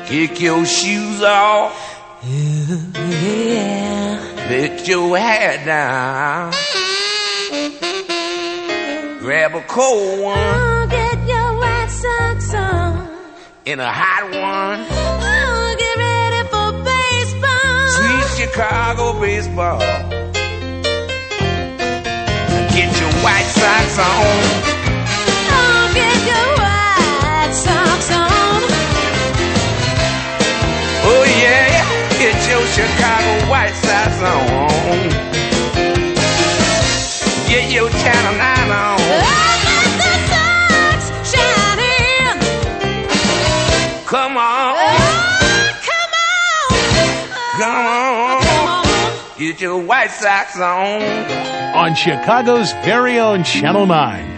Kick your shoes off. Yeah. Let your hat down. Grab a cold one. Oh, get your white socks on. In a hot one. Oh, get ready for baseball. Sweet Chicago baseball. Get your white socks on. Oh, get your white socks on. Oh yeah, get your Chicago white socks on. Get your Channel 9 on. Oh, let the socks shine in. Come on. Oh, come on. Come on. Come on. Get your white socks on. On Chicago's very own Channel 9.